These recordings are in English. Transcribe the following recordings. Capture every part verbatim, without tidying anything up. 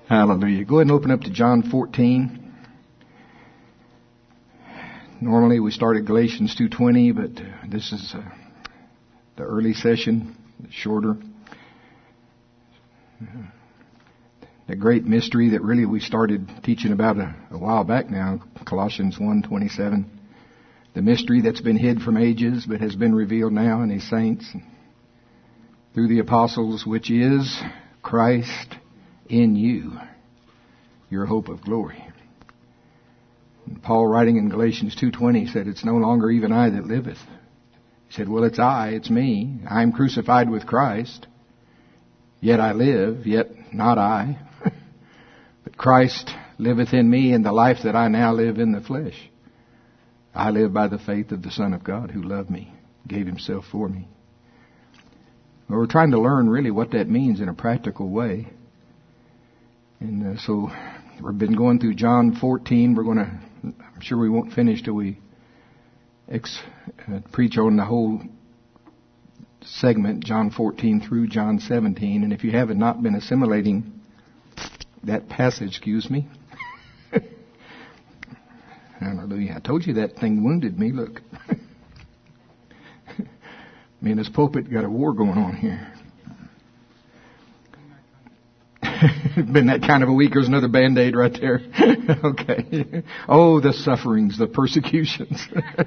Hallelujah. Go ahead and open up to John fourteen. Normally we start at Galatians two twenty, but this is uh, the early session, shorter. The great mystery that really we started teaching about a, a while back now, Colossians one twenty-seven. The mystery that's been hid from ages but has been revealed now in His saints through the apostles, which is Christ in you, your hope of glory. And Paul, writing in Galatians two twenty, said, "It's no longer even I that liveth." He said, "Well, it's I, it's me. I am crucified with Christ. Yet I live, yet not I. But Christ liveth in me, and the life that I now live in the flesh, I live by the faith of the Son of God who loved me, gave Himself for me." Well, we're trying to learn really what that means in a practical way. And uh, so we've been going through John fourteen. We're going to, I'm sure we won't finish till we ex, uh, preach on the whole segment, John fourteen through John seventeen. And if you haven't not been assimilating that passage, excuse me. Hallelujah. I told you that thing wounded me. Look. Me and this pulpit got a war going on here. Been that kind of a week. There's another Band-Aid right there. Okay. Oh, the sufferings, the persecutions.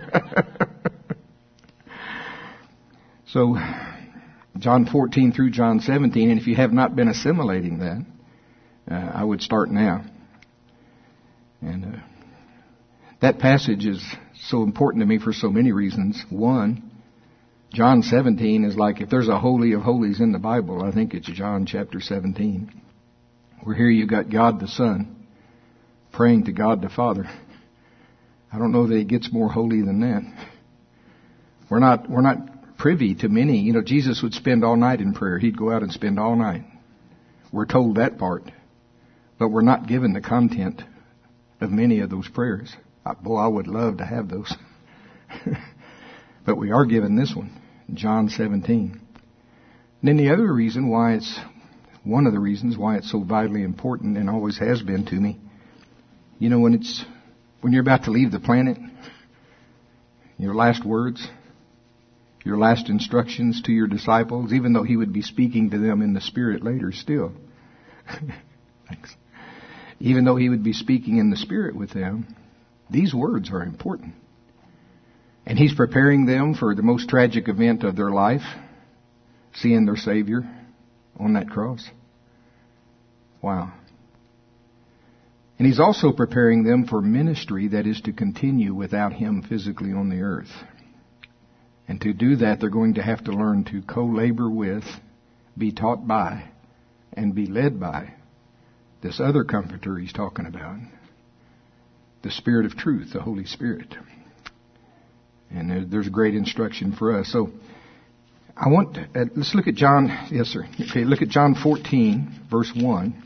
So, John fourteen through John seventeen, and if you have not been assimilating that, uh, I would start now. And uh, that passage is so important to me for so many reasons. One, John seventeen is like, if there's a holy of holies in the Bible, I think it's John chapter seventeen. Where here you got God the Son praying to God the Father. I don't know that He gets more holy than that. We're not, we're not privy to many. You know, Jesus would spend all night in prayer. He'd go out and spend all night. We're told that part. But we're not given the content of many of those prayers. Boy, I would love to have those. But we are given this one, John seventeen. And then the other reason why it's, one of the reasons why it's so vitally important and always has been to me, you know, when it's, when you're about to leave the planet, your last words, your last instructions to your disciples, even though He would be speaking to them in the Spirit later still. Thanks. Even though He would be speaking in the Spirit with them, these words are important. And He's preparing them for the most tragic event of their life, seeing their Savior on that cross. Wow. And He's also preparing them for ministry that is to continue without Him physically on the earth. And to do that, they're going to have to learn to co-labor with, be taught by, and be led by this other Comforter He's talking about. The Spirit of truth, the Holy Spirit. And there's great instruction for us. So, I want, to, uh, let's look at John, yes sir. Okay, look at John fourteen, verse one.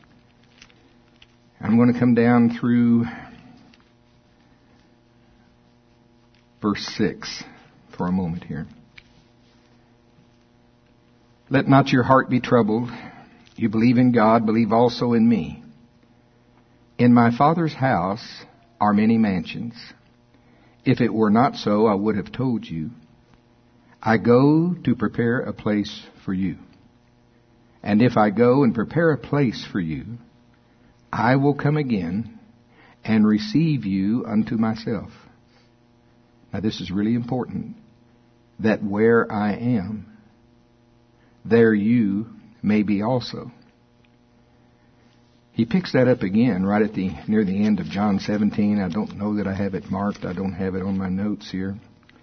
I'm going to come down through verse six for a moment here. "Let not your heart be troubled. You believe in God, believe also in me. In my Father's house are many mansions. If it were not so, I would have told you. I go to prepare a place for you. And if I go and prepare a place for you, I will come again and receive you unto myself." Now this is really important. "That where I am, there you may be also." He picks that up again right at the near the end of John seventeen. I don't know that I have it marked. I don't have it on my notes here.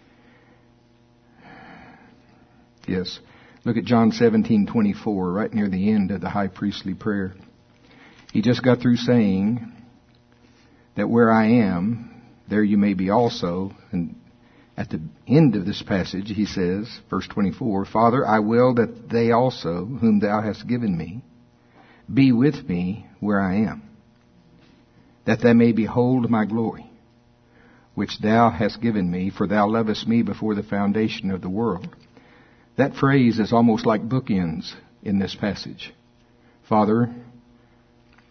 Yes. Look at John seventeen twenty-four, right near the end of the high priestly prayer. He just got through saying that where I am, there you may be also. And at the end of this passage, he says, verse twenty-four, "Father, I will that they also, whom thou hast given me, be with me where I am, that they may behold my glory, which thou hast given me, for thou lovest me before the foundation of the world." That phrase is almost like bookends in this passage. Father,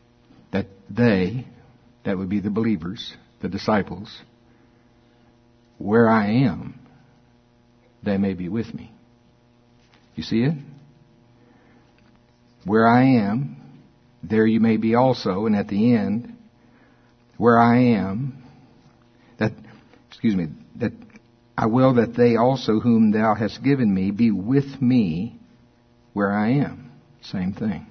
that they, that would be the believers, the disciples, where I am, they may be with me. You see it? Where I am, there you may be also. And at the end, where I am, that, excuse me, that I will that they also whom thou hast given me be with me where I am. Same thing.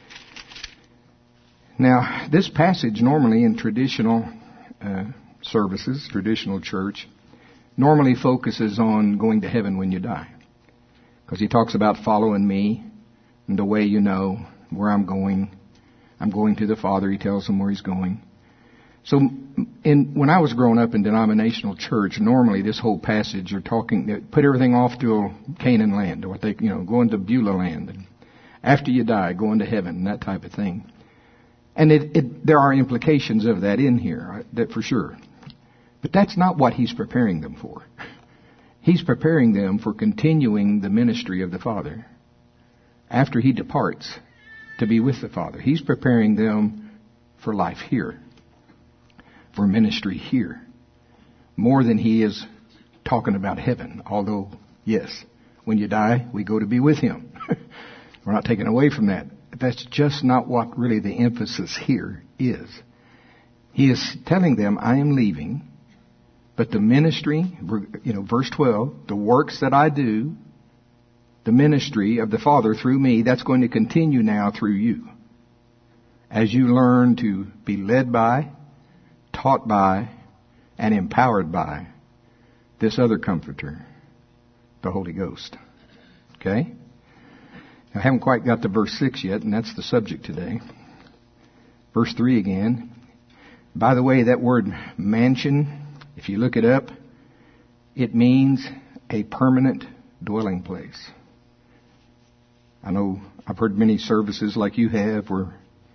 Now, this passage normally in traditional uh, services, traditional church, normally focuses on going to heaven when you die. Because he talks about following me and the way you know where I'm going. I'm going to the Father. He tells them where he's going. So in, when I was growing up in denominational church, normally this whole passage are talking, put everything off to Canaan land, or what they, you know, going to Beulah land. And after you die, going to heaven, that type of thing. And it, it, there are implications of that in here, that for sure. But that's not what he's preparing them for. He's preparing them for continuing the ministry of the Father after he departs to be with the Father. He's preparing them for life here, for ministry here, more than he is talking about heaven. Although, yes, when you die, we go to be with him. We're not taken away from that. That's just not what really the emphasis here is. He is telling them, I am leaving, but the ministry, you know, verse twelve, the works that I do, the ministry of the Father through me, that's going to continue now through you. As you learn to be led by, taught by, and empowered by this other Comforter, the Holy Ghost. Okay? I haven't quite got to verse six yet, and that's the subject today. Verse three again. By the way, that word mansion, if you look it up, it means a permanent dwelling place. I know I've heard many services like you have where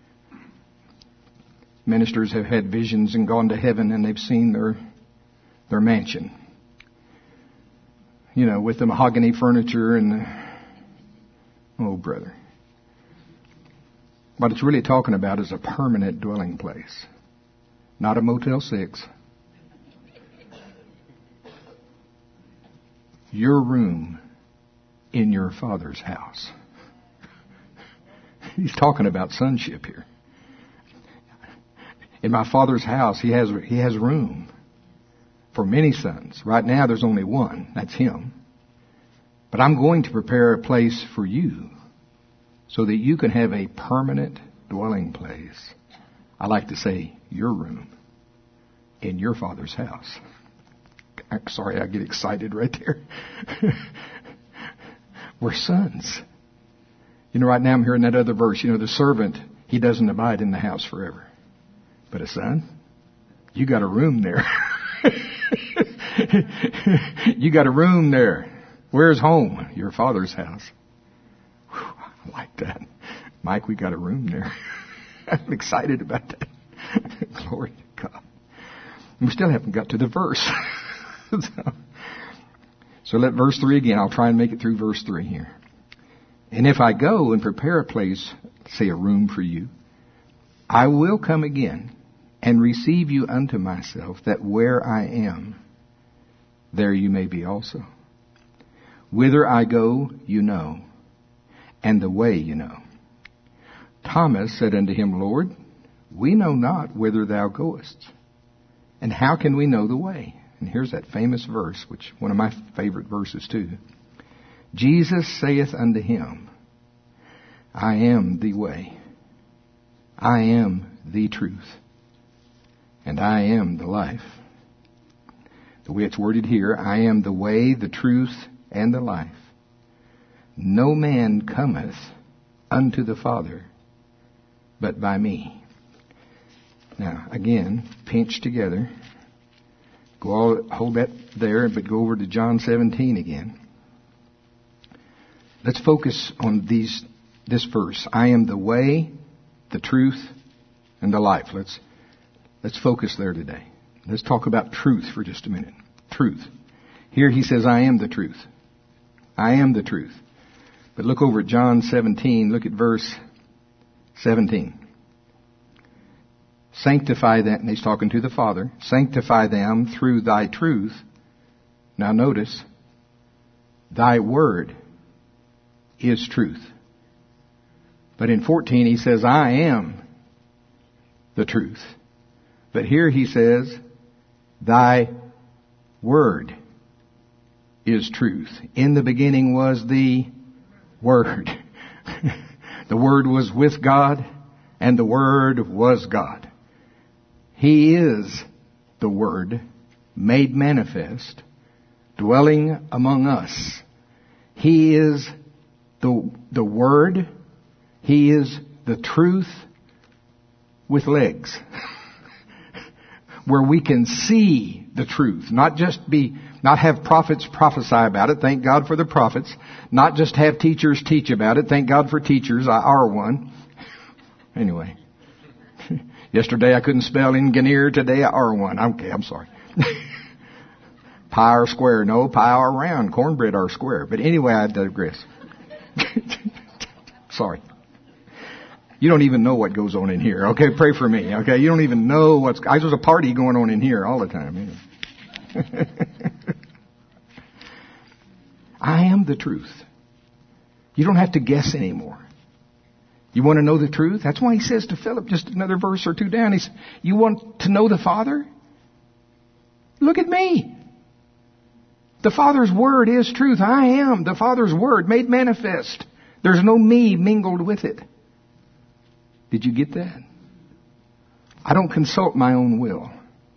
ministers have had visions and gone to heaven and they've seen their their mansion. You know, with the mahogany furniture and the, oh, brother. What it's really talking about is a permanent dwelling place, not a Motel six. Your room in your Father's house. He's talking about sonship here. In my Father's house, he has he has room for many sons. Right now, there's only one. That's him. But I'm going to prepare a place for you so that you can have a permanent dwelling place. I like to say, your room in your Father's house. I'm sorry, I get excited right there. We're sons. You know, right now I'm hearing that other verse. You know, the servant, he doesn't abide in the house forever. But a son, you got a room there. You got a room there. Where's home? Your Father's house. Whew, I like that. Mike, we got a room there. I'm excited about that. Glory to God. We still haven't got to the verse. so, so let verse three again. I'll try and make it through verse three here. And if I go and prepare a place, say a room for you, I will come again and receive you unto myself, that where I am, there you may be also. Whither I go, you know, and the way you know. Thomas said unto him, Lord, we know not whither thou goest, and how can we know the way? And here's that famous verse, which one of my favorite verses too. Jesus saith unto him, I am the way, I am the truth, and I am the life. The way it's worded here, I am the way, the truth, and the life. No man cometh unto the Father but by me. Now, again, pinch together. Go all, hold that there, but go over to John seventeen again. Let's focus on these this verse. I am the way, the truth, and the life. Let's let's focus there today. Let's talk about truth for just a minute. Truth. Here he says, I am the truth. I am the truth. But look over at John seventeen. Look at verse seventeen. Sanctify them, and he's talking to the Father, sanctify them through thy truth. Now notice, thy word is truth. But in fourteen he says, I am the truth. But here he says, thy word is truth. In the beginning was the Word. The Word was with God, and the Word was God. He is the Word made manifest, dwelling among us. He is the, the Word. He is the truth with legs. Where we can see the truth, not just be, not have prophets prophesy about it. Thank God for the prophets. Not just have teachers teach about it. Thank God for teachers. I are one. Anyway. Yesterday I couldn't spell engineer. Today I are one. Okay, I'm sorry. Pi or square? No, pi or round. Cornbread or square. But anyway, I digress. Sorry. You don't even know what goes on in here. Okay, pray for me. Okay, you don't even know what's... I There's a party going on in here all the time. I am the truth. You don't have to guess anymore. You want to know the truth? That's why he says to Philip, just another verse or two down, he says, you want to know the Father? Look at me. The Father's Word is truth. I am the Father's Word made manifest. There's no me mingled with it. Did you get that? I don't consult my own will.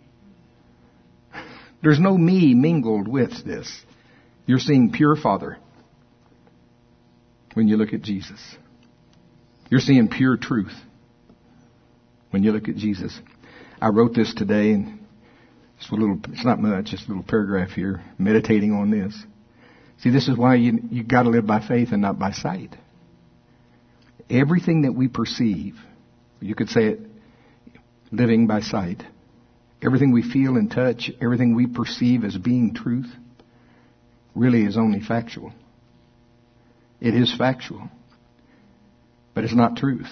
There's no me mingled with this. You're seeing pure Father when you look at Jesus. You're seeing pure truth when you look at Jesus. I wrote this today, and it's a little, it's not much, just a little paragraph here, meditating on this. See, this is why you you got to live by faith and not by sight. Everything that we perceive, you could say it, living by sight. Everything we feel and touch, everything we perceive as being truth, really is only factual. It is factual, but it's not truth.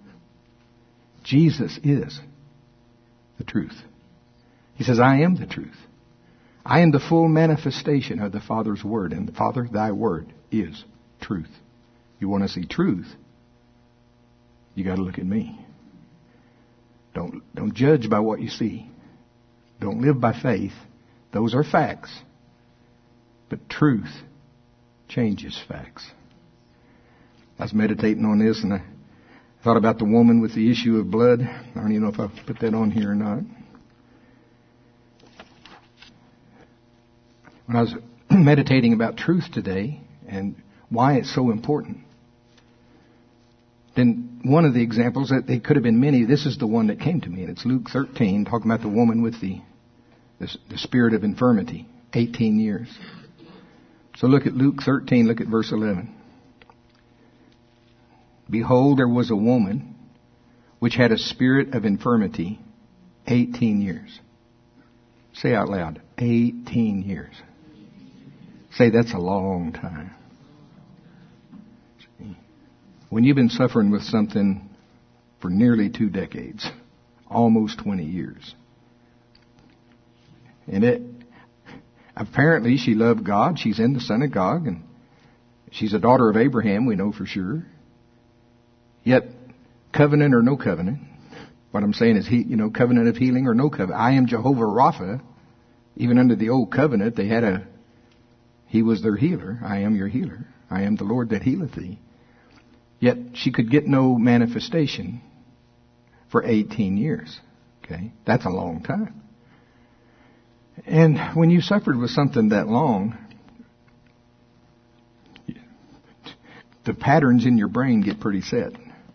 Jesus is the truth. He says, I am the truth. I am the full manifestation of the Father's Word, and the Father, thy Word is truth. You want to see truth? You got to look at me. Don't, don't judge by what you see. Don't live by faith. Those are facts. But truth changes facts. I was meditating on this, and I thought about the woman with the issue of blood. I don't even know if I put that on here or not. When I was meditating about truth today and why it's so important, then one of the examples, that they could have been many, this is the one that came to me, and it's Luke thirteen, talking about the woman with the, the, the spirit of infirmity, eighteen years. So look at Luke thirteen, look at verse eleven. Behold, there was a woman which had a spirit of infirmity eighteen years. Say out loud, eighteen years. Say, that's a long time. When you've been suffering with something for nearly two decades, almost twenty years, and it, apparently she loved God, she's in the synagogue, and she's a daughter of Abraham, we know for sure. Yet, covenant or no covenant, what I'm saying is, he, you know, covenant of healing or no covenant. I am Jehovah Rapha. Even under the old covenant, they had a, he was their healer. I am your healer. I am the Lord that healeth thee. Yet she could get no manifestation for eighteen years. Okay, that's a long time. And when you suffered with something that long, the patterns in your brain get pretty set.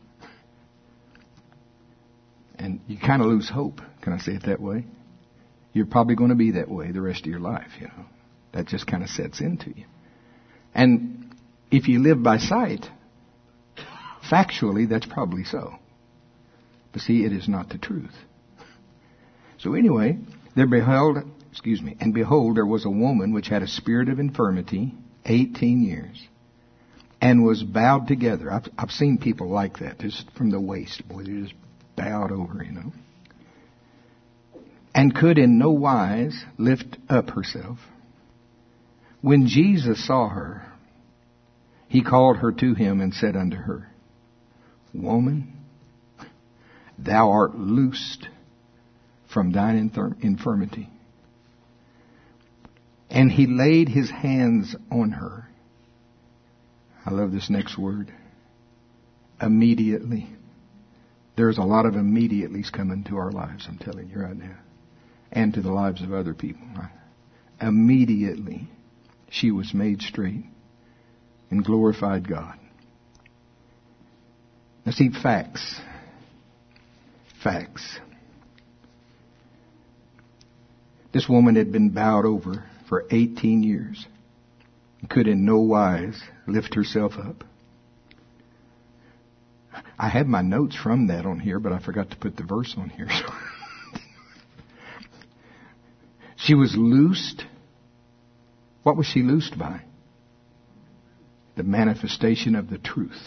And you kind of lose hope. Can I say it that way? You're probably going to be that way the rest of your life, you know. That just kind of sets into you. And if you live by sight, factually, that's probably so. But see, it is not the truth. So anyway, there beheld, excuse me, and behold, there was a woman which had a spirit of infirmity, eighteen years, and was bowed together. I've, I've seen people like that, just from the waist. Boy, they're just bowed over, you know. and could in no wise lift up herself. When Jesus saw her, he called her to him and said unto her, Woman, thou art loosed from thine infirm- infirmity. And he laid his hands on her. I love this next word. Immediately. There's a lot of immediatelys coming to our lives, I'm telling you right now. And to the lives of other people. Immediately, she was made straight and glorified God. Now see, facts. Facts. This woman had been bowed over for eighteen years and could in no wise lift herself up. I had my notes from that on here, but I forgot to put the verse on here. She was loosed. What was she loosed by? The manifestation of the truth.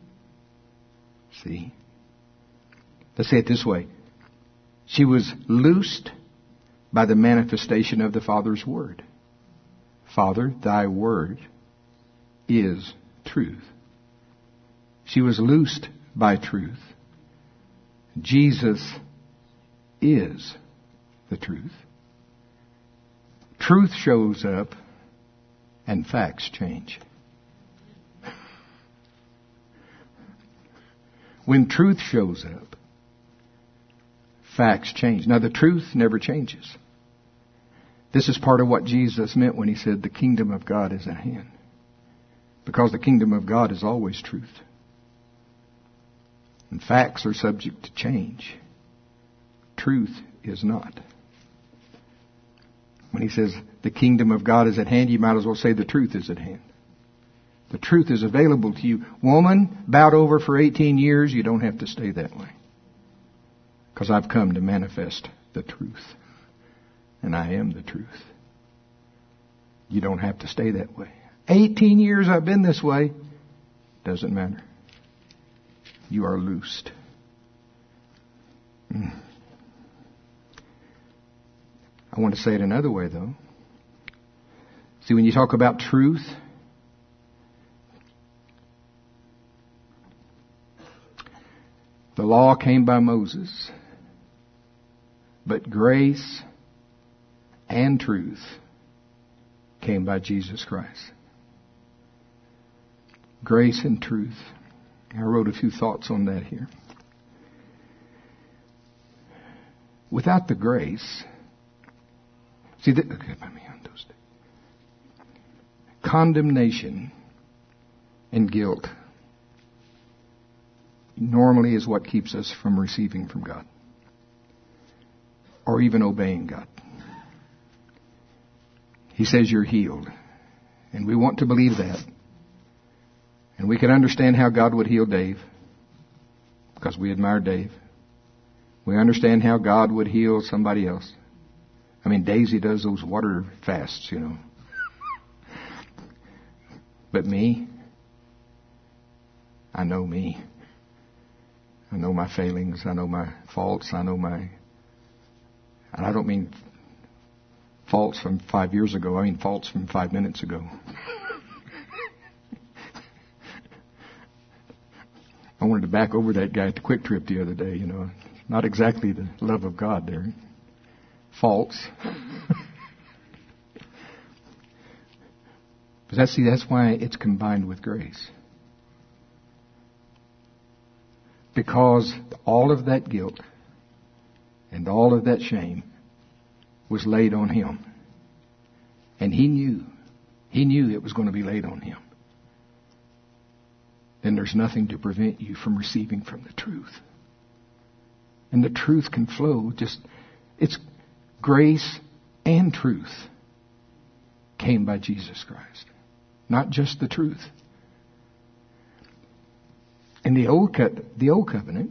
See? Let's say it this way. She was loosed by the manifestation of the Father's Word. Father, thy Word is truth. She was loosed by truth. Jesus is the truth. Truth shows up and facts change. When truth shows up, facts change. Now the truth never changes. This is part of what Jesus meant when he said the kingdom of God is at hand. Because the kingdom of God is always truth. And facts are subject to change. Truth is not. When he says the kingdom of God is at hand, you might as well say the truth is at hand. The truth is available to you. Woman, bowed over for eighteen years, you don't have to stay that way. Because I've come to manifest the truth. And I am the truth. You don't have to stay that way. eighteen years I've been this way. Doesn't matter. You are loosed. Mm. I want to say it another way, though. See, when you talk about truth, the law came by Moses, but grace and truth came by Jesus Christ. Grace and truth. I wrote a few thoughts on that here. Without the grace, see, the, okay, condemnation and guilt normally is what keeps us from receiving from God or even obeying God. He says you're healed, and we want to believe that. And we can understand how God would heal Dave because we admire Dave. We understand how God would heal somebody else. I mean, Daisy does those water fasts, you know. But me, I know me. I know my failings. I know my faults. I know my... And I don't mean faults from five years ago. I mean faults from five minutes ago. I wanted to back over that guy at the Quick Trip the other day, you know. Not exactly the love of God there. Faults. But that's, see, that's why it's combined with grace. Because all of that guilt and all of that shame was laid on him. And he knew, he knew it was going to be laid on him. Then there's nothing to prevent you from receiving from the truth. And the truth can flow just, it's grace and truth came by Jesus Christ. Not just the truth. In the old co- the old covenant,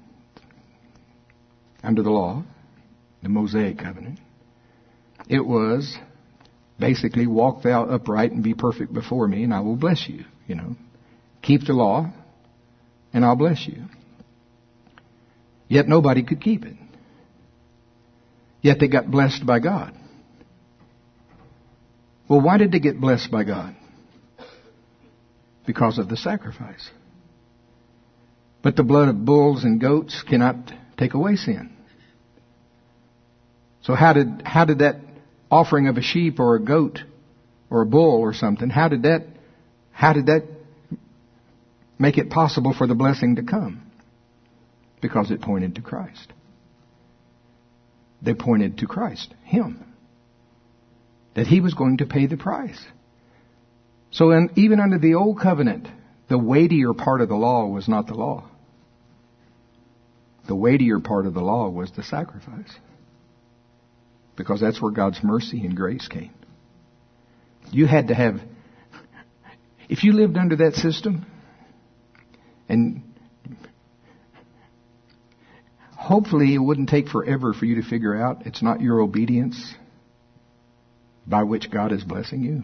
under the law, the Mosaic covenant, it was basically walk thou upright and be perfect before me and I will bless you, you know. Keep the law and I'll bless you. Yet nobody could keep it. Yet they got blessed by God. Well, why did they get blessed by God? Because of the sacrifice. But the blood of bulls and goats cannot take away sin. So how did how did that offering of a sheep or a goat or a bull or something, how did that how did that make it possible for the blessing to come? Because it pointed to Christ. They pointed to Christ, Him. That He was going to pay the price. So in, even under the old covenant, the weightier part of the law was not the law. The weightier part of the law was the sacrifice. Because that's where God's mercy and grace came. You had to have, if you lived under that system, and hopefully it wouldn't take forever for you to figure out it's not your obedience by which God is blessing you.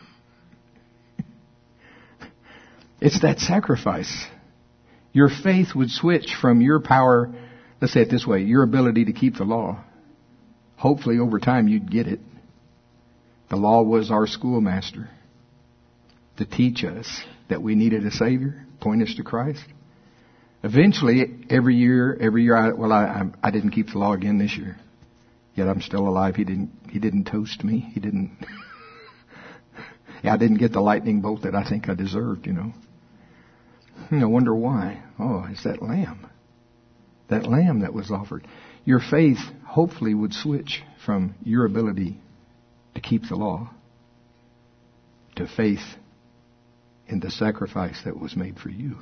It's that sacrifice. Your faith would switch from your power, let's say it this way, your ability to keep the law. Hopefully over time you'd get it. The law was our schoolmaster to teach us that we needed a Savior, point us to Christ. Eventually, every year, every year, I, well, I, I didn't keep the law again this year. Yet I'm still alive. He didn't, he didn't toast me. He didn't, yeah, I didn't get the lightning bolt that I think I deserved, you know. I wonder why. Oh, it's that lamb. That lamb that was offered. Your faith hopefully would switch from your ability to keep the law to faith in the sacrifice that was made for you.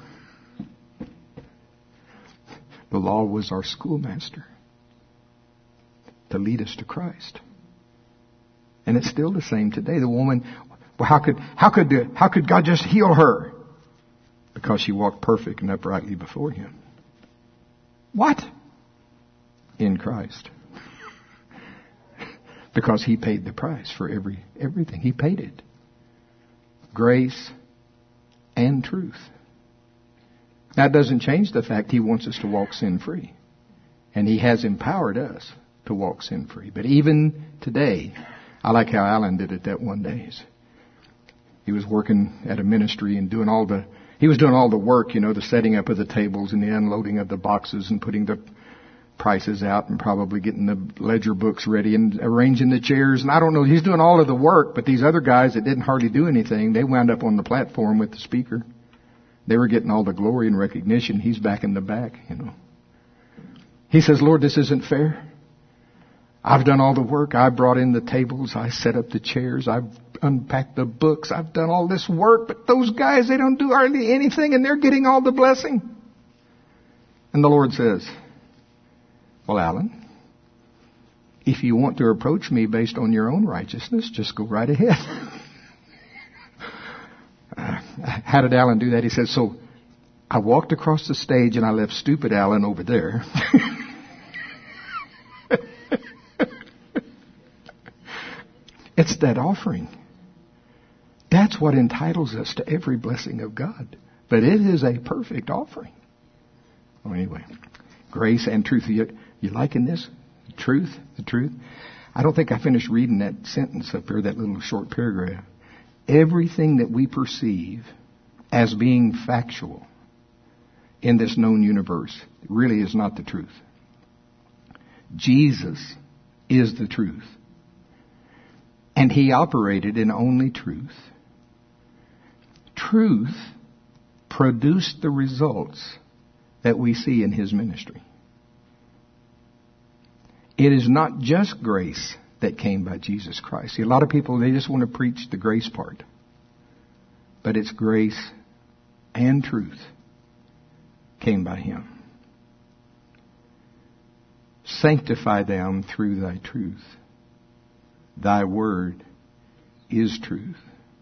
The law was our schoolmaster to lead us to Christ. And it's still the same today. The woman, well, how could, how could, the, how could God just heal her? Because she walked perfect and uprightly before Him. What? In Christ. Because He paid the price for every everything. He paid it. Grace and truth. That doesn't change the fact He wants us to walk sin-free. And He has empowered us to walk sin-free. But even today, I like how Alan did it that one day. He was working at a ministry and doing all the, he was doing all the work, you know, the setting up of the tables and the unloading of the boxes and putting the prices out and probably getting the ledger books ready and arranging the chairs. And I don't know, he's doing all of the work, but these other guys that didn't hardly do anything, they wound up on the platform with the speaker. They were getting all the glory and recognition. He's back in the back, you know. He says, Lord, this isn't fair. I've done all the work. I brought in the tables. I set up the chairs. I've unpacked the books. I've done all this work. But those guys, they don't do hardly anything and they're getting all the blessing. And the Lord says, well, Alan, if you want to approach me based on your own righteousness, just go right ahead. uh, how did Alan do that? He said, so I walked across the stage and I left stupid Alan over there. It's that offering. That's what entitles us to every blessing of God. But it is a perfect offering. Well, anyway, grace and truth. You, you liking this? The truth? The truth? I don't think I finished reading that sentence up here, that little short paragraph. Everything that we perceive as being factual in this known universe really is not the truth. Jesus is the truth. And He operated in only truth. Truth produced the results that we see in His ministry. It is not just grace that came by Jesus Christ. See, a lot of people, they just want to preach the grace part. But it's grace and truth came by Him. Sanctify them through Thy truth. Thy word is truth.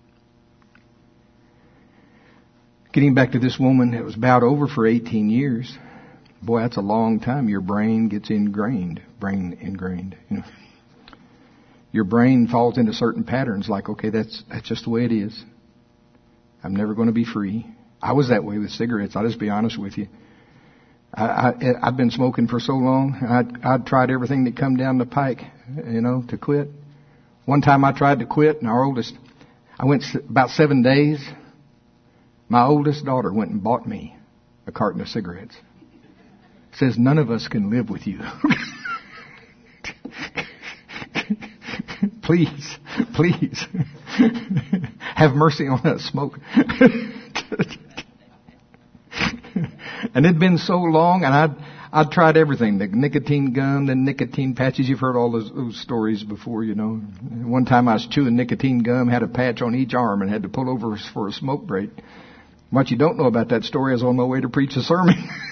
Getting back to this woman that was bowed over for eighteen years. Boy, that's a long time. Your brain gets ingrained. Brain ingrained. You know, your brain falls into certain patterns like, okay, that's that's just the way it is. I'm never going to be free. I was that way with cigarettes. I'll just be honest with you. I, I, I've been smoking for so long. I'd, I'd tried everything that come down the pike, you know, to quit. One time I tried to quit, and our oldest, I went about seven days. My oldest daughter went and bought me a carton of cigarettes. Says, none of us can live with you. Please, please, have mercy on us, smoke. And it'd been so long, and I'd, I'd tried everything. The nicotine gum, the nicotine patches. You've heard all those, those stories before, you know. One time I was chewing nicotine gum, had a patch on each arm, and had to pull over for a smoke break. What you don't know about that story is on my way to preach a sermon.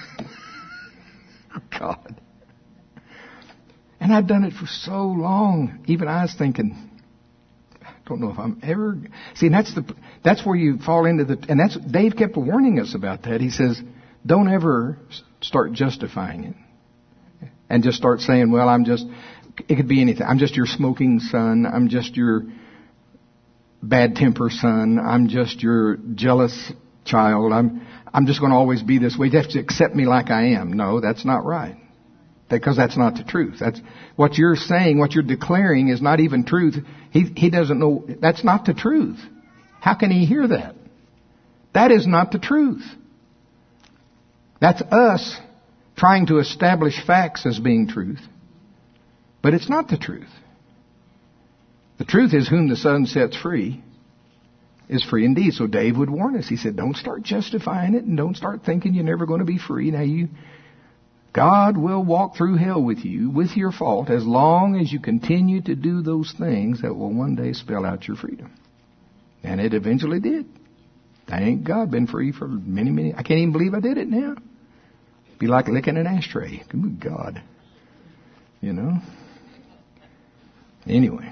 God. And I'd done it for so long. Even I was thinking, I don't know if I'm ever... See, that's the that's where you fall into the... And that's Dave kept warning us about that. He says, don't ever start justifying it. And just start saying, well, I'm just... It could be anything. I'm just your smoking son. I'm just your bad temper son. I'm just your jealous child. I'm I'm just going to always be this way. You have to accept me like I am. No, that's not right. Because that's not the truth. That's what you're saying, what you're declaring is not even truth. He he doesn't know. That's not the truth. How can he hear that? That is not the truth. That's us trying to establish facts as being truth. But it's not the truth. The truth is, whom the Son sets free is free indeed. So Dave would warn us. He said, don't start justifying it, and don't start thinking you're never going to be free. Now you, God will walk through hell with you, with your fault, as long as you continue to do those things that will one day spell out your freedom. And it eventually did. Thank God, been free for many, many, I can't even believe I did it now. Be like licking an ashtray. Good God. You know? Anyway.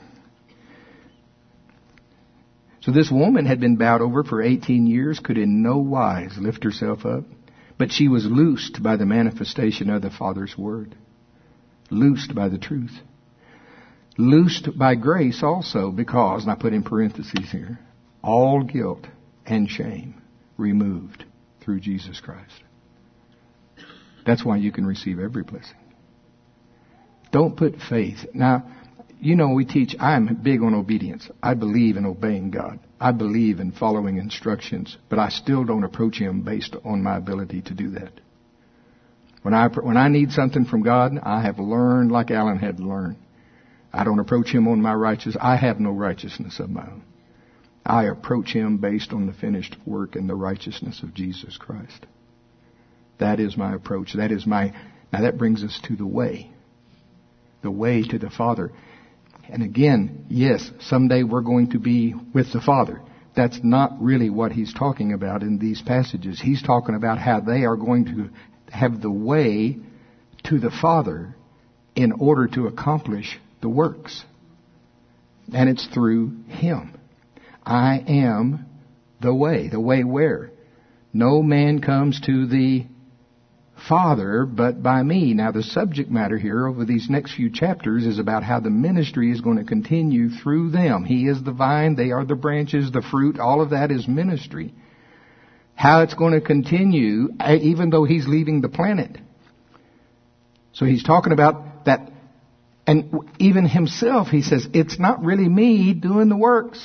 So this woman had been bowed over for eighteen years, could in no wise lift herself up. But she was loosed by the manifestation of the Father's word. Loosed by the truth. Loosed by grace also, because, and I put in parentheses here, all guilt and shame removed through Jesus Christ. That's why you can receive every blessing. Don't put faith. Now, you know, we teach, I'm big on obedience. I believe in obeying God. I believe in following instructions, but I still don't approach Him based on my ability to do that. When I, when I need something from God, I have learned like Alan had to learn. I don't approach Him on my righteousness. I have no righteousness of my own. I approach Him based on the finished work and the righteousness of Jesus Christ. That is my approach. That is my, now that brings us to the way. The way to the Father. And again, yes, someday we're going to be with the Father. That's not really what he's talking about in these passages. He's talking about how they are going to have the way to the Father in order to accomplish the works. And it's through Him. I am the way. The way where? No man comes to the Father, but by me. Now the subject matter here over these next few chapters is about how the ministry is going to continue through them. He is the vine, they are the branches, the fruit, all of that is ministry. How it's going to continue even though He's leaving the planet. So He's talking about that, and even Himself, He says, it's not really me doing the works.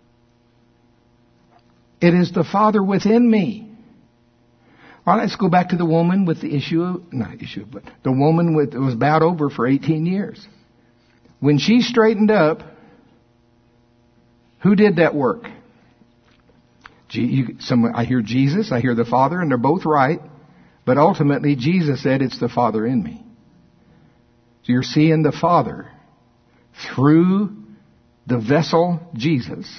It is the Father within me. All right, let's go back to the woman with the issue of, not issue, but the woman with, was bowed over for eighteen years. When she straightened up, who did that work? You, some, I hear Jesus, I hear the Father, and they're both right. But ultimately, Jesus said, it's the Father in me. So you're seeing the Father through the vessel, Jesus.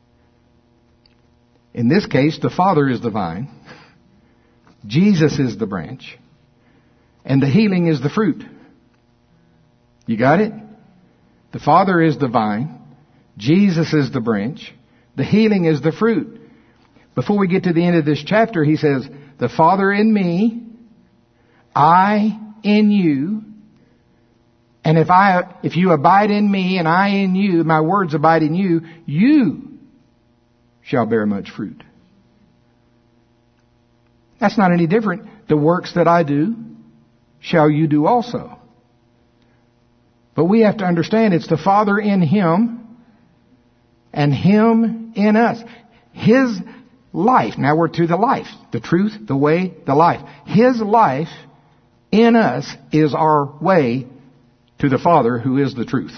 In this case, the Father is the vine. Jesus is the branch. And the healing is the fruit. You got it? The Father is the vine. Jesus is the branch. The healing is the fruit. Before we get to the end of this chapter, he says, the Father in me, I in you. And if I, if you abide in me and I in you, my words abide in you, you shall bear much fruit. That's not any different the works that I do shall you do also. But we have to understand it's the Father in Him and Him in us. His life. Now we're to the life. The truth, the way, the life. His life in us is our way to the Father who is the truth.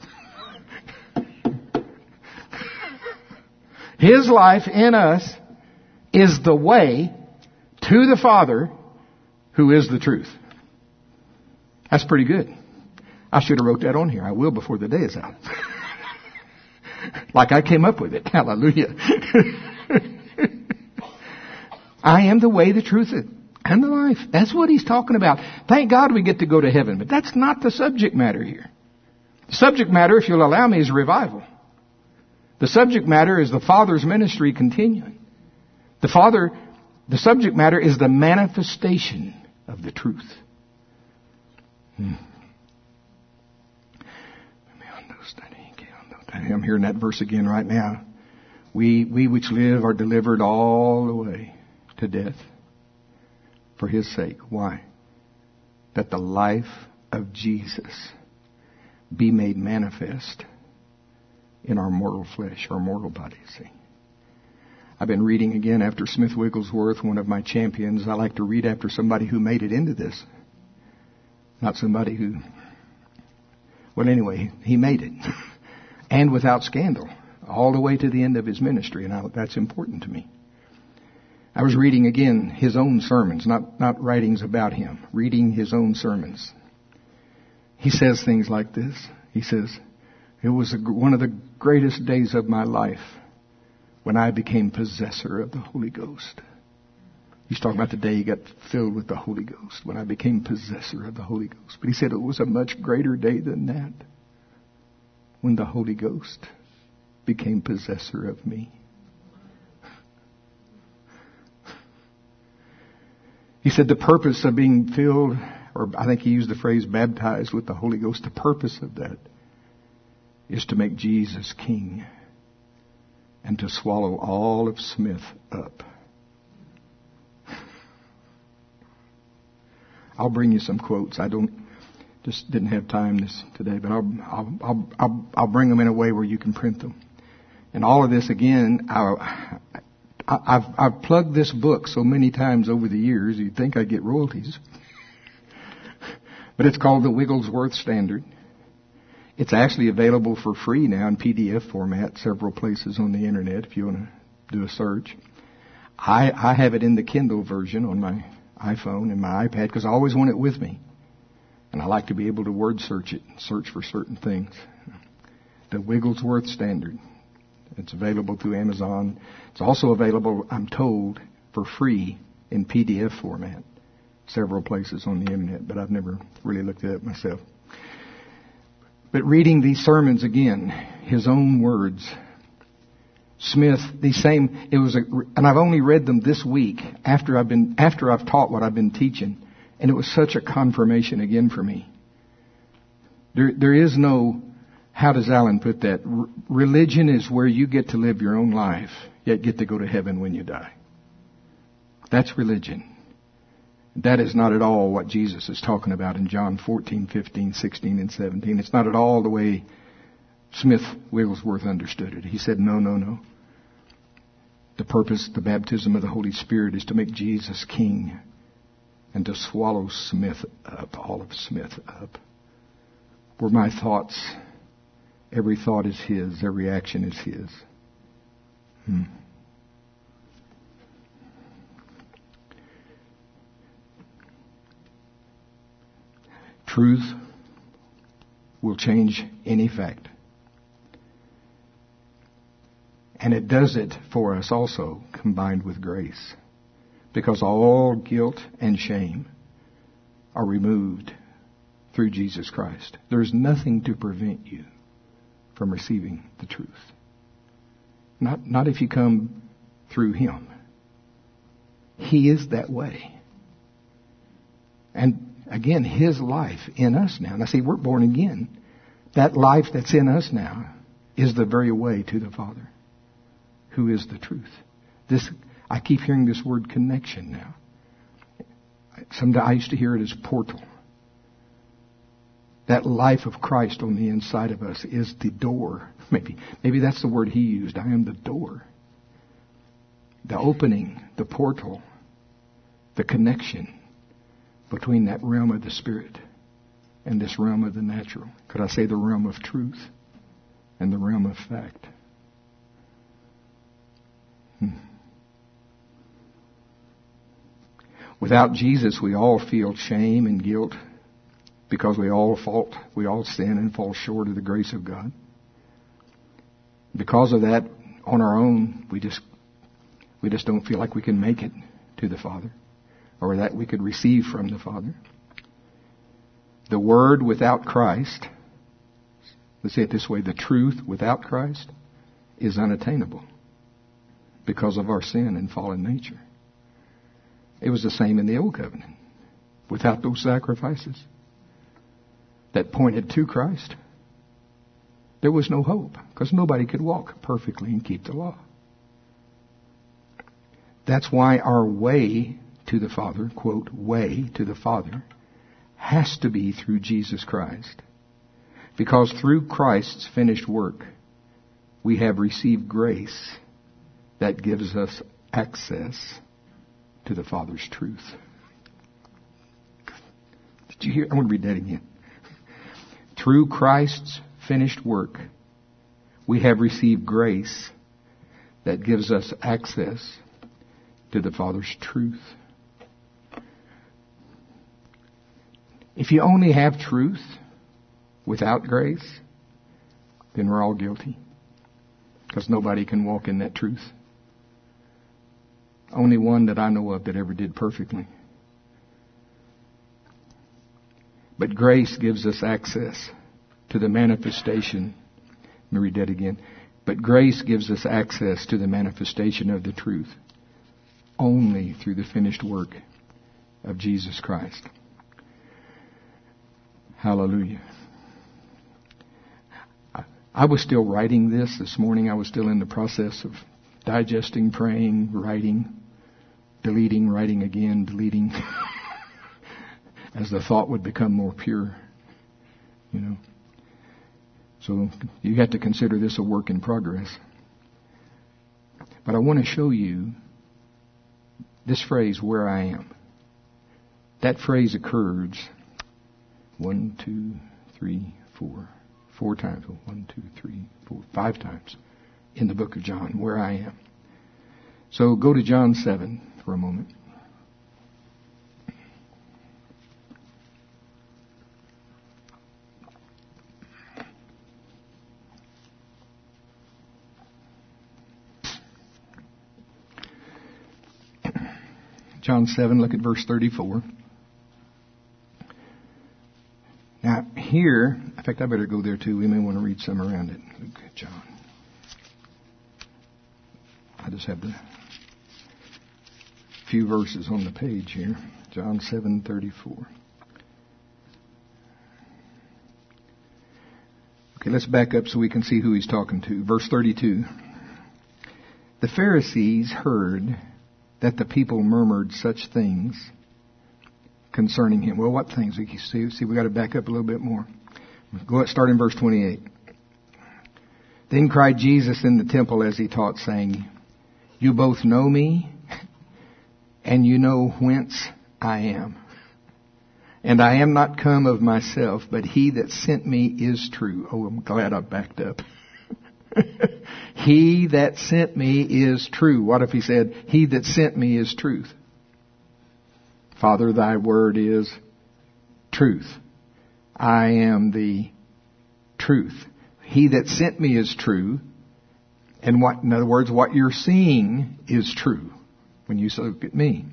His life in us is the way to the Father who is the truth. That's pretty good. I should have wrote that on here. I will before the day is out. Like I came up with it. Hallelujah. I am the way, the truth, and the life. That's what He's talking about. Thank God we get to go to heaven. But that's not the subject matter here. The subject matter, if you'll allow me, is revival. The subject matter is the Father's ministry continuing. The Father, the subject matter is the manifestation of the truth. Hmm. I'm hearing that verse again right now. We, we which live are delivered all the way to death for His sake. Why? That the life of Jesus be made manifest in our mortal flesh, our mortal body. See, I've been reading again after Smith Wigglesworth, one of my champions. I like to read after somebody who made it into this. Not somebody who, well anyway, he made it. And without scandal, all the way to the end of his ministry. And I, that's important to me. I was reading again his own sermons, not, not writings about him, reading his own sermons. He says things like this. He says, it was a, one of the greatest days of my life when I became possessor of the Holy Ghost. He's talking about the day he got filled with the Holy Ghost, when I became possessor of the Holy Ghost. But he said it was a much greater day than that, when the Holy Ghost became possessor of me. He said the purpose of being filled, or I think he used the phrase baptized with the Holy Ghost, the purpose of that is to make Jesus king and to swallow all of Smith up. I'll bring you some quotes. I don't Just didn't have time this today, but I'll, I'll, I'll, I'll, I'll bring them in a way where you can print them. And all of this, again, I, I, I've, I've plugged this book so many times over the years, you'd think I'd get royalties. But it's called the Wigglesworth Standard. It's actually available for free now in P D F format, several places on the internet if you want to do a search. I, I have it in the Kindle version on my iPhone and my iPad because I always want it with me. And I like to be able to word search it and search for certain things. The Wigglesworth Standard. It's available through Amazon. It's also available, I'm told, for free in P D F format. Several places on the internet, but I've never really looked at it myself. But reading these sermons again, his own words, Smith, the same, it was a, and I've only read them this week after I've been, after I've taught what I've been teaching. And it was such a confirmation again for me. There, there is no, how does Alan put that? R- religion is where you get to live your own life, yet get to go to heaven when you die. That's religion. That is not at all what Jesus is talking about in John fourteen, fifteen, sixteen, and seventeen. It's not at all the way Smith Wigglesworth understood it. He said, no, no, no. The purpose, the baptism of the Holy Spirit is to make Jesus king and to swallow Smith up, all of Smith up. Where my thoughts, every thought is His, every action is His. Hmm. Truth will change any fact. And it does it for us also, combined with grace. Because all guilt and shame are removed through Jesus Christ. There's nothing to prevent you from receiving the truth. Not, not if you come through Him. He is that way. And again, His life in us now. Now see, we're born again. That life that's in us now is the very way to the Father, who is the truth. This, I keep hearing this word connection now. Sometimes I used to hear it as portal. That life of Christ on the inside of us is the door. Maybe, maybe that's the word he used. I am the door. The opening, the portal, the connection between that realm of the Spirit and this realm of the natural. Could I say the realm of truth and the realm of fact? Hmm. Without Jesus, we all feel shame and guilt because we all fault, we all sin and fall short of the grace of God. Because of that, on our own, we just we just don't feel like we can make it to the Father, or that we could receive from the Father. The Word without Christ, let's say it this way, the truth without Christ is unattainable because of our sin and fallen nature. It was the same in the Old Covenant. Without those sacrifices that pointed to Christ, there was no hope because nobody could walk perfectly and keep the law. That's why our way to the Father, quote, way to the Father, has to be through Jesus Christ. Because through Christ's finished work, we have received grace that gives us access to the Father's truth. Did you hear? I want to read that again. Through Christ's finished work, we have received grace that gives us access to the Father's truth. If you only have truth without grace, then we're all guilty. Because nobody can walk in that truth. Only one that I know of that ever did perfectly. But grace gives us access to the manifestation. Let me read that again. But grace gives us access to the manifestation of the truth only through the finished work of Jesus Christ. Hallelujah. I was still writing this this morning. I was still in the process of digesting, praying, writing, deleting, writing again, deleting, as the thought would become more pure, you know. So you have to consider this a work in progress. But I want to show you this phrase, where I am. That phrase occurs one, two, three, four, four times. One, two, three, four, five times in the book of John, where I am. So go to John seven for a moment. John seven, look at verse thirty-four. Now, here, in fact, I better go there too. We may want to read some around it. Look at John. I just have the few verses on the page here. John seven thirty-four. Okay, let's back up so we can see who he's talking to. Verse thirty-two. The Pharisees heard that the people murmured such things concerning him. Well, what things? We see, see, we got to back up a little bit more. Go ahead, start in verse twenty-eight. Then cried Jesus in the temple as he taught, saying, You both know me, and you know whence I am. And I am not come of myself, but he that sent me is true. Oh, I'm glad I backed up. He that sent me is true. What if he said, He that sent me is truth? Father, thy word is truth. I am the truth. He that sent me is true. And what, in other words, what you're seeing is true when you look at me.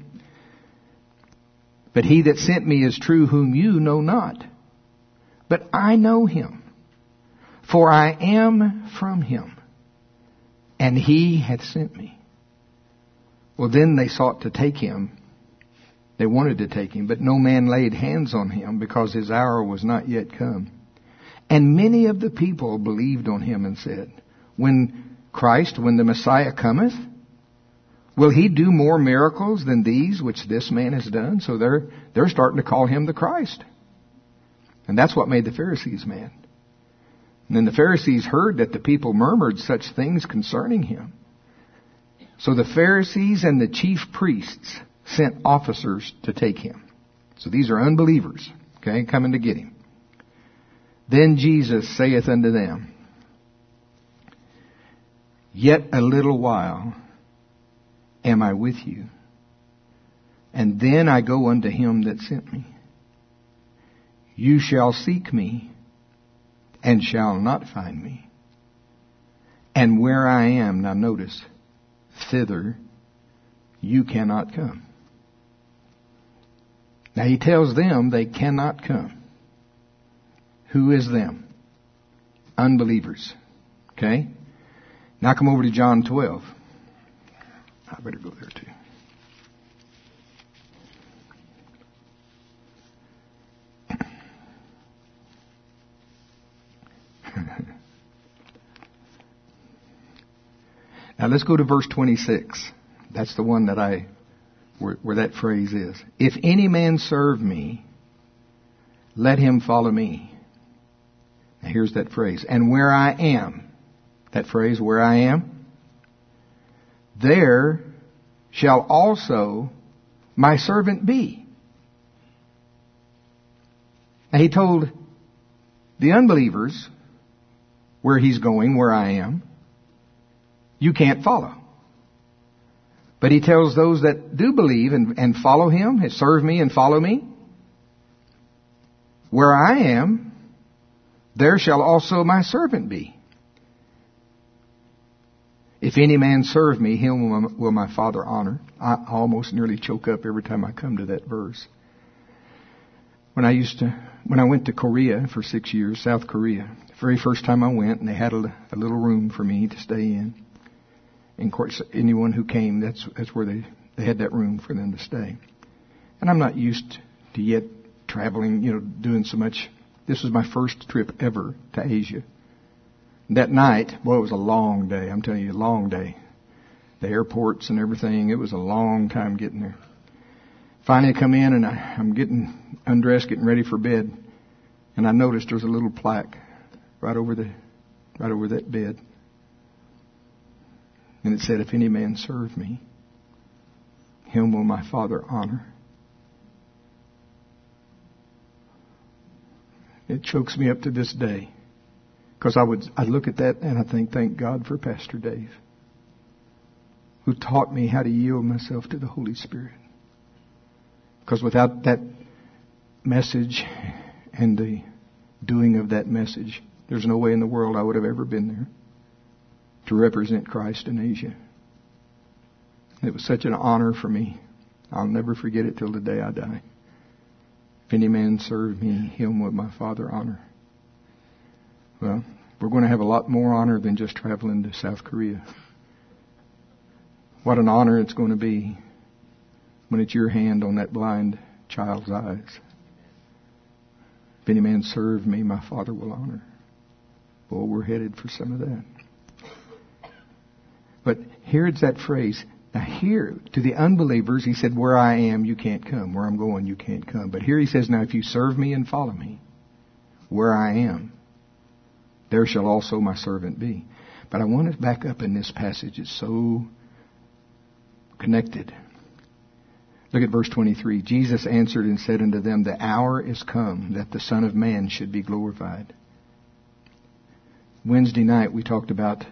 But he that sent me is true, whom you know not. But I know him. For I am from him, and he hath sent me. Well, then they sought to take him. They wanted to take him, but no man laid hands on him, because his hour was not yet come. And many of the people believed on him and said, When Christ, when the Messiah cometh, Will he do more miracles than these which this man has done? So they're, they're starting to call him the Christ. And that's what made the Pharisees mad. And then the Pharisees heard that the people murmured such things concerning him. So the Pharisees and the chief priests sent officers to take him. So these are unbelievers, okay, coming to get him. Then Jesus saith unto them, Yet a little while am I with you, and then I go unto him that sent me. You shall seek me, and shall not find me. And where I am, now notice, thither you cannot come. Now he tells them they cannot come. Who is them? Unbelievers. Okay? Now come over to John twelve. I better go there too. Now let's go to verse twenty-six. That's the one that I, where, where that phrase is. If any man serve me, let him follow me. Now here's that phrase. And where I am, that phrase, where I am, there shall also my servant be. Now he told the unbelievers where he's going, where I am, you can't follow. But he tells those that do believe and, and follow him, serve me and follow me, where I am, there shall also my servant be. If any man serve me, him will my Father honor. I almost nearly choke up every time I come to that verse. When I used to, when I went to Korea for six years, South Korea, the very first time I went, and they had a, a little room for me to stay in. And of course, anyone who came, that's that's where they, they had that room for them to stay. And I'm not used to yet traveling, you know, doing so much. This was my first trip ever to Asia. That night, well, it was a long day. I'm telling you, a long day. The airports and everything, it was a long time getting there. Finally I come in and I, I'm getting undressed, getting ready for bed. And I noticed there's a little plaque right over the, right over that bed. And it said, if any man serve me, him will my Father honor. It chokes me up to this day. Because I would, I look at that and I think, thank God for Pastor Dave, who taught me how to yield myself to the Holy Spirit. Because without that message and the doing of that message, there's no way in the world I would have ever been there to represent Christ in Asia. It was such an honor for me. I'll never forget it till the day I die. If any man serve me, him will my Father honor. Well, we're going to have a lot more honor than just traveling to South Korea. What an honor it's going to be when it's your hand on that blind child's eyes. If any man serve me, my Father will honor. Well, we're headed for some of that. But here's that phrase. Now here, to the unbelievers, he said, where I am, you can't come. Where I'm going, you can't come. But here he says, now if you serve me and follow me, where I am, there shall also my servant be. But I want to back up in this passage. It's so connected. Look at verse twenty-three. Jesus answered and said unto them, the hour is come that the Son of Man should be glorified. Wednesday night we talked about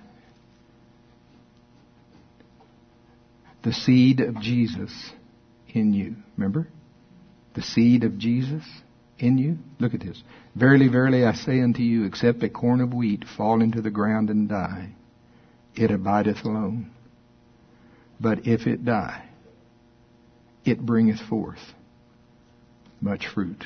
the seed of Jesus in you. Remember? The seed of Jesus in you. Look at this. Verily, verily, I say unto you, except a corn of wheat fall into the ground and die, it abideth alone. But if it die, it bringeth forth much fruit.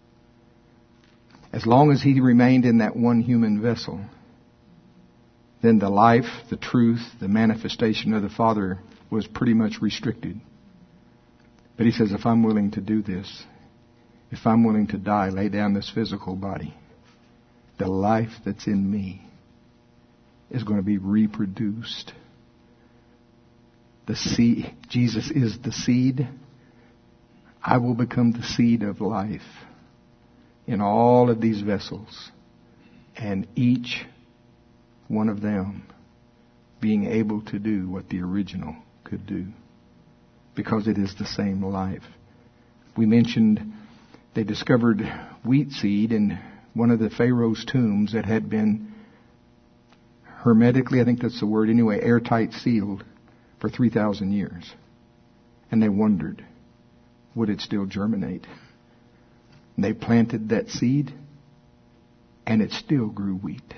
As long as he remained in that one human vessel, then the life, the truth, the manifestation of the Father was pretty much restricted. But he says, if I'm willing to do this, if I'm willing to die, lay down this physical body, the life that's in me is going to be reproduced the seed, Jesus is the seed, I will become the seed of life in all of these vessels, and each one of them being able to do what the original could do, because it is the same life. We mentioned they discovered wheat seed in one of the Pharaoh's tombs that had been hermetically, I think that's the word anyway, airtight sealed for three thousand years. And they wondered, would it still germinate? And they planted that seed, and it still grew wheat.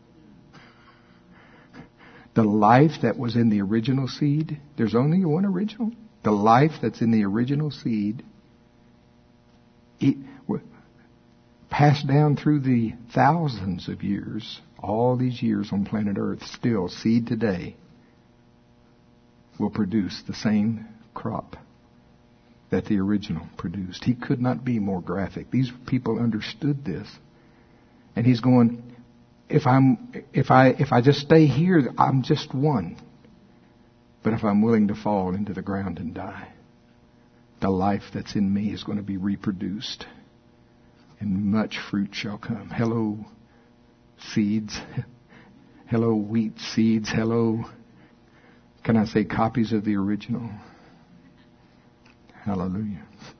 The life that was in the original seed, there's only one original. The life that's in the original seed, it passed down through the thousands of years, all these years on planet Earth, still seed today will produce the same crop that the original produced. He could not be more graphic. These people understood this. And he's going, if I'm, if I, if I just stay here, I'm just one. But if I'm willing to fall into the ground and die, the life that's in me is going to be reproduced, and much fruit shall come. Hello, seeds. Hello, wheat seeds. Hello, can I say copies of the original? Hallelujah.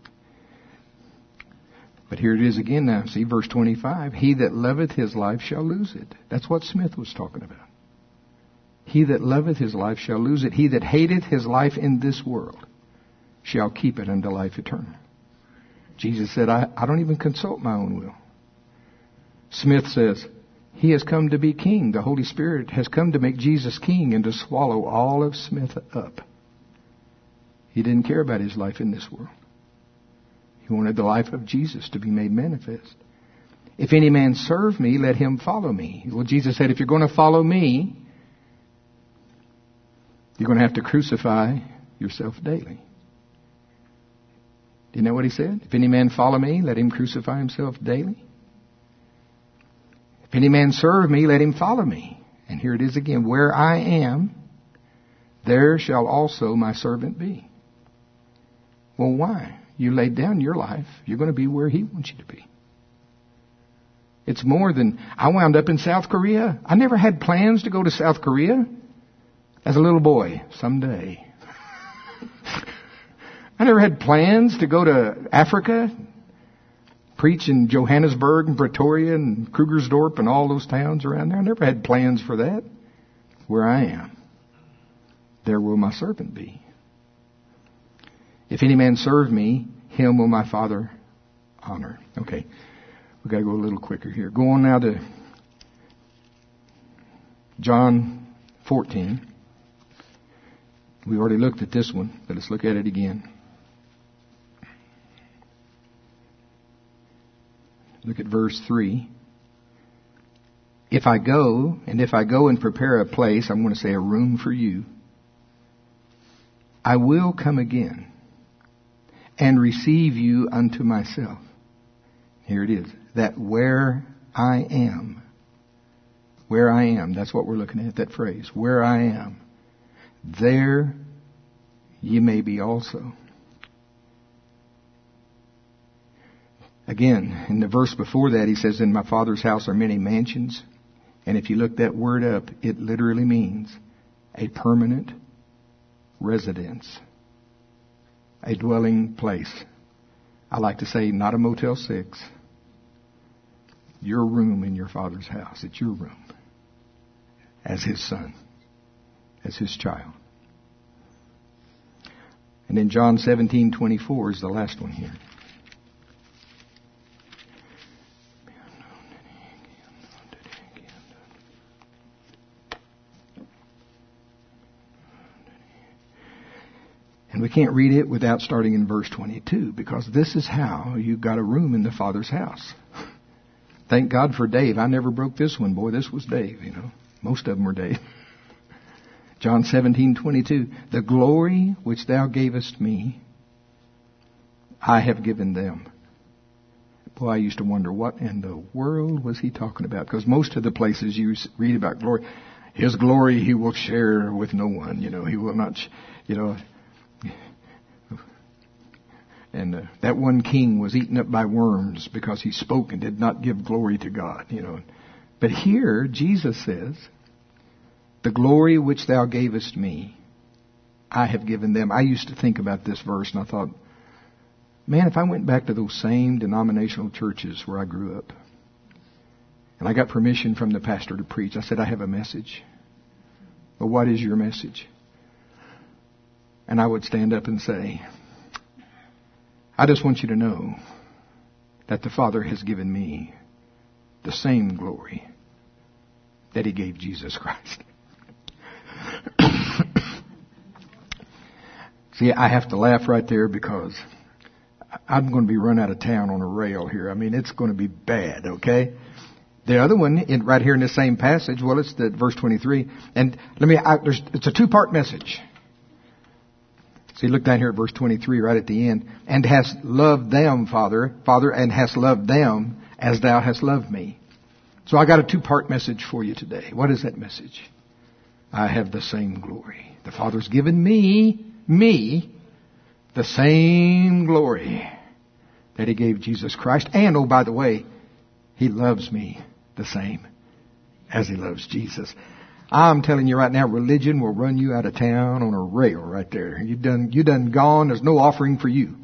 But here it is again now. See, verse twenty-five. He that loveth his life shall lose it. That's what Smith was talking about. He that loveth his life shall lose it. He that hateth his life in this world shall keep it unto life eternal. Jesus said, I, I don't even consult my own will. Smith says, he has come to be king. The Holy Spirit has come to make Jesus king and to swallow all of Smith up. He didn't care about his life in this world. He wanted the life of Jesus to be made manifest. If any man serve me, let him follow me. Well, Jesus said, if you're going to follow me, you're going to have to crucify yourself daily. Do you know what he said? If any man follow me, let him crucify himself daily. If any man serve me, let him follow me. And here it is again. Where I am, there shall also my servant be. Well, why? You laid down your life. You're going to be where he wants you to be. It's more than, I wound up in South Korea. I never had plans to go to South Korea as a little boy someday. I never had plans to go to Africa, preach in Johannesburg and Pretoria and Krugersdorp and all those towns around there. I never had plans for that. Where I am, there will my servant be. If any man serve me, him will my Father honor. Okay, we've got to go a little quicker here. Go on now to John fourteen. We already looked at this one, but let's look at it again. Look at verse three. If I go, and if I go and prepare a place, I'm going to say a room for you, I will come again and receive you unto myself. Here it is. That where I am, where I am, that's what we're looking at, that phrase, where I am, there ye may be also. Again, in the verse before that, he says, in my Father's house are many mansions. And if you look that word up, it literally means a permanent residence, a dwelling place. I like to say, not a Motel six. Your room in your Father's house. It's your room. As his son. As his child. And then John seventeen twenty-four is the last one here. And we can't read it without starting in verse twenty-two, because this is how you got a room in the Father's house. Thank God for Dave. I never broke this one. Boy, this was Dave, you know. Most of them were Dave. John seventeen twenty-two. The glory which thou gavest me, I have given them. Boy, I used to wonder what in the world was he talking about? Because most of the places you read about glory, His glory He will share with no one. You know, He will not, you know. And uh, that one king was eaten up by worms because he spoke and did not give glory to God, you know. But here, Jesus says, the glory which thou gavest me, I have given them. I used to think about this verse and I thought, man, if I went back to those same denominational churches where I grew up, and I got permission from the pastor to preach, I said, I have a message. Well, what is your message? And I would stand up and say, I just want you to know that the Father has given me the same glory that He gave Jesus Christ. See, I have to laugh right there because I'm going to be run out of town on a rail here. I mean, it's going to be bad, okay? The other one, in, right here in the same passage, well, it's the verse twenty-three. And let me, I, there's, it's a two-part message. See, look down here at verse twenty-three, right at the end. And hast loved them, Father, Father, and hast loved them as thou hast loved me. So I got a two-part message for you today. What is that message? I have the same glory. The Father's given me, me, the same glory that He gave Jesus Christ. And, oh, by the way, He loves me the same as He loves Jesus. I'm telling you right now, religion will run you out of town on a rail right there. You done, you done gone. There's no offering for you.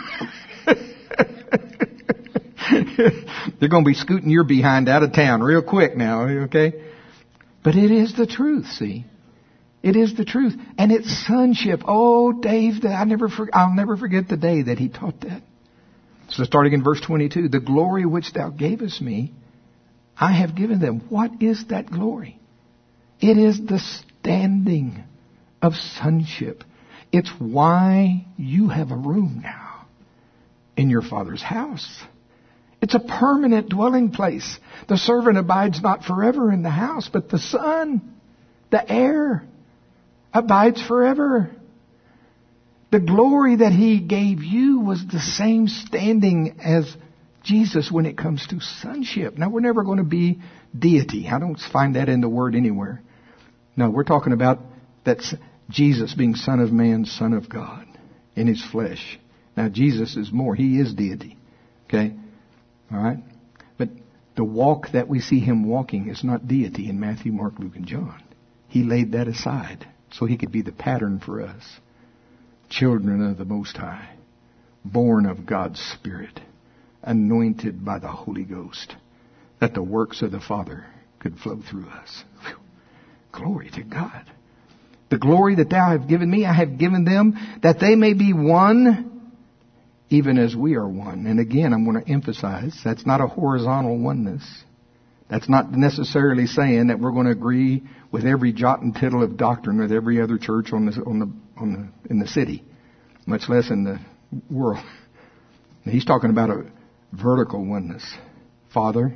They're going to be scooting your behind out of town real quick now, okay? But it is the truth, see? It is the truth. And it's sonship. Oh, Dave, I never for, I'll never forget the day that he taught that. So starting in verse twenty-two, the glory which thou gavest me, I have given them. What is that glory? It is the standing of sonship. It's why you have a room now in your Father's house. It's a permanent dwelling place. The servant abides not forever in the house, but the Son, the heir, abides forever. The glory that He gave you was the same standing as Jesus when it comes to sonship. Now, we're never going to be deity. I don't find that in the Word anywhere. No, we're talking about that's Jesus being Son of Man, Son of God in His flesh. Now, Jesus is more. He is deity. Okay? All right? But the walk that we see Him walking is not deity in Matthew, Mark, Luke, and John. He laid that aside so He could be the pattern for us. Children of the Most High, born of God's Spirit, anointed by the Holy Ghost, that the works of the Father could flow through us. Whew. Glory to God. The glory that thou hast given me, I have given them, that they may be one, even as we are one. And again, I'm going to emphasize, that's not a horizontal oneness. That's not necessarily saying that we're going to agree with every jot and tittle of doctrine with every other church on the, on the, on the, in the city, much less in the world. He's talking about a vertical oneness. Father,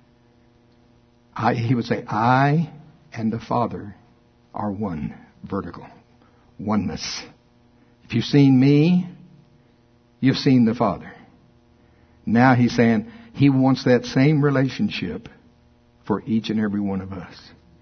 I, he would say, I and the Father are one. Vertical. Oneness. If you've seen me, you've seen the Father. Now He's saying He wants that same relationship for each and every one of us.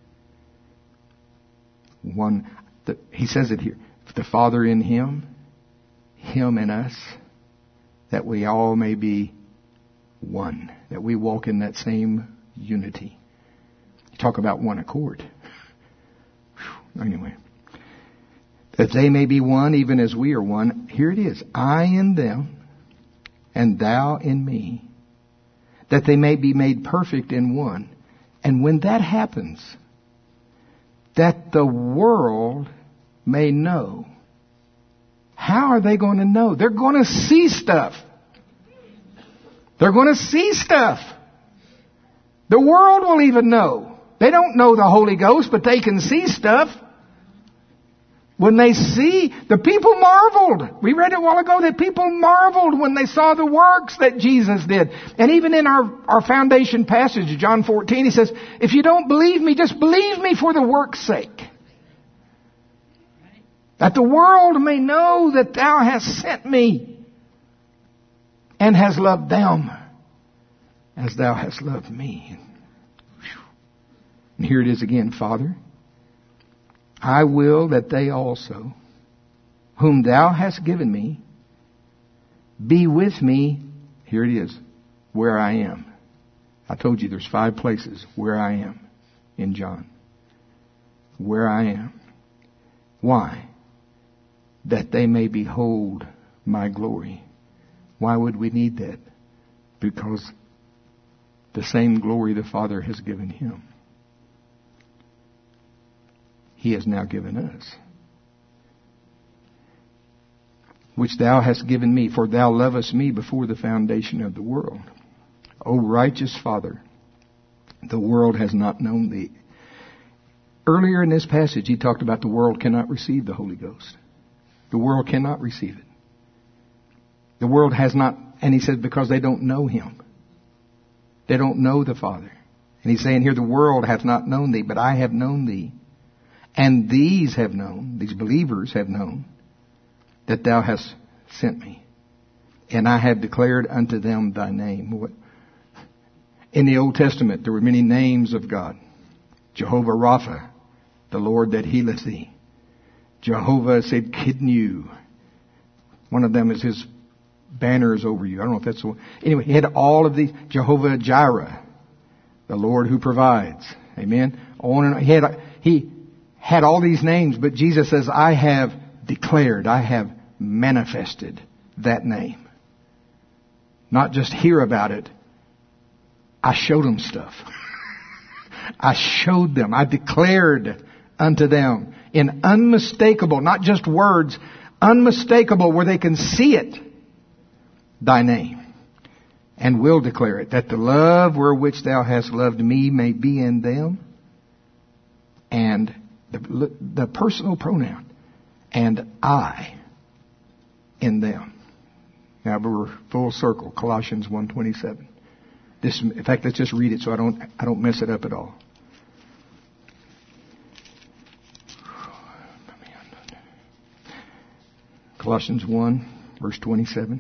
One, the, He says it here. The Father in Him, Him in us, that we all may be one. That we walk in that same unity. You talk about one accord. Whew. Anyway. That they may be one even as we are one. Here it is. I in them and thou in me. That they may be made perfect in one. And when that happens, that the world may know. How are they going to know? They're going to see stuff. They're going to see stuff. The world will even know. They don't know the Holy Ghost, but they can see stuff. When they see, the people marveled. We read it a while ago that people marveled when they saw the works that Jesus did. And even in our, our foundation passage, John fourteen, He says, if you don't believe me, just believe me for the work's sake. That the world may know that thou hast sent me and hast loved them as thou hast loved me. And here it is again, Father, I will that they also, whom thou hast given me, be with me, here it is, where I am. I told you there's five places where I am in John. Where I am. Why? That they may behold my glory. Why would we need that? Because the same glory the Father has given him, he has now given us. Which thou hast given me, for thou lovest me before the foundation of the world. O righteous Father, the world has not known thee. Earlier in this passage, he talked about the world cannot receive the Holy Ghost. The world cannot receive it. The world has not, and he said because they don't know him. They don't know the Father. And he's saying here, the world hath not known thee, but I have known thee. And these have known, these believers have known, that thou hast sent me. And I have declared unto them thy name. In the Old Testament, there were many names of God. Jehovah Rapha, the Lord that healeth thee. Jehovah Tsidkenu. One of them is his banners over you. I don't know if that's the one. Anyway, he had all of these. Jehovah Jireh, the Lord who provides. Amen. On and on. He had, he had all these names, but Jesus says, I have declared, I have manifested that name. Not just hear about it. I showed them stuff. I showed them. I declared unto them in unmistakable, not just words, unmistakable where they can see it, thy name. And will declare it, that the love wherewith thou hast loved me may be in them. And the, the personal pronoun. And I in them. Now we're full circle. Colossians one twenty-seven. This, in fact, let's just read it so I don't I don't mess it up at all. Colossians one, verse twenty-seven.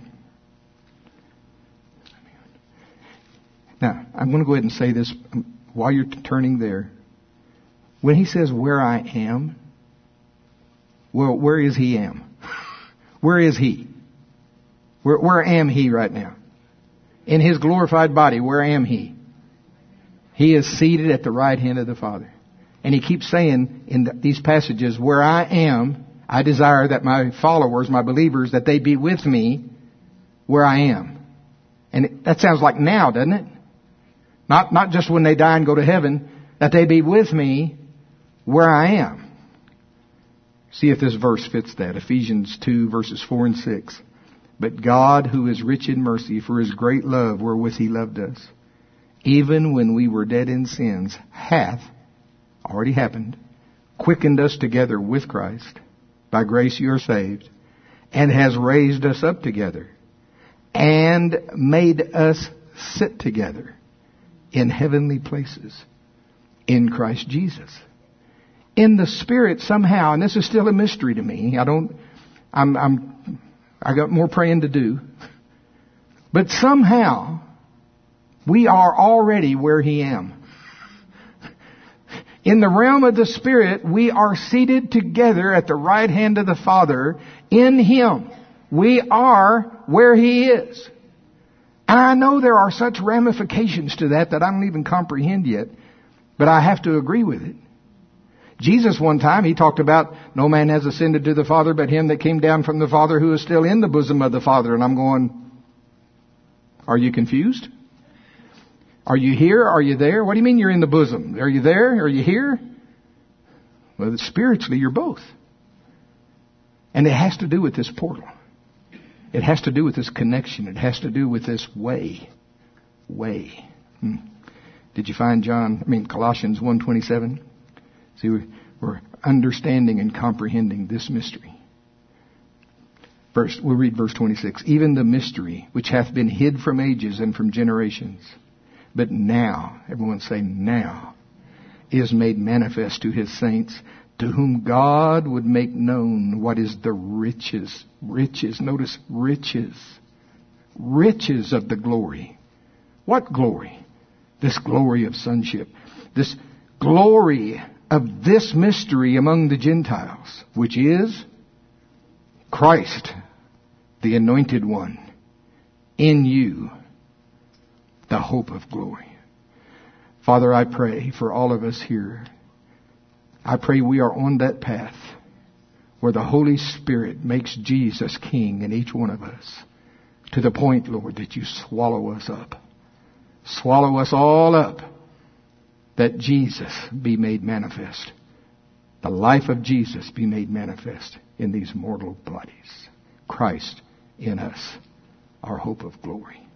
Now, I'm going to go ahead and say this while you're turning there. When he says, where I am, well, where is he am? Where is he? Where, where am he right now? In his glorified body, where am he? He is seated at the right hand of the Father. And he keeps saying in the, these passages, where I am, I desire that my followers, my believers, that they be with me where I am. And it, that sounds like now, doesn't it? Not, not just when they die and go to heaven, that they be with me where I am. See if this verse fits that. Ephesians two, verses four and six. But God, who is rich in mercy, for his great love wherewith he loved us, even when we were dead in sins, hath, already happened, quickened us together with Christ. By grace you are saved, and has raised us up together, and made us sit together in heavenly places in Christ Jesus. In the Spirit somehow, and this is still a mystery to me. I don't, I'm, I'm, I got more praying to do. But somehow, we are already where He am. In the realm of the Spirit, we are seated together at the right hand of the Father in Him. We are where He is. And I know there are such ramifications to that that I don't even comprehend yet, but I have to agree with it. Jesus one time, He talked about, no man has ascended to the Father but Him that came down from the Father who is still in the bosom of the Father. And I'm going, are you confused? Are you here? Are you there? What do you mean you're in the bosom? Are you there? Are you here? Well, spiritually, you're both. And it has to do with this portal. It has to do with this connection. It has to do with this way. Way. Hmm. Did you find John, I mean Colossians one twenty-seven? See, we're understanding and comprehending this mystery. First, we'll read verse twenty-six. Even the mystery which hath been hid from ages and from generations, but now, everyone say now, is made manifest to His saints, to whom God would make known what is the riches, riches, notice riches, riches of the glory. What glory? This glory of sonship. This glory of this mystery among the Gentiles, which is Christ, the Anointed One, in you, the hope of glory. Father, I pray for all of us here. I pray we are on that path where the Holy Spirit makes Jesus King in each one of us, to the point, Lord, that you swallow us up. Swallow us all up, that Jesus be made manifest. The life of Jesus be made manifest in these mortal bodies. Christ in us, our hope of glory.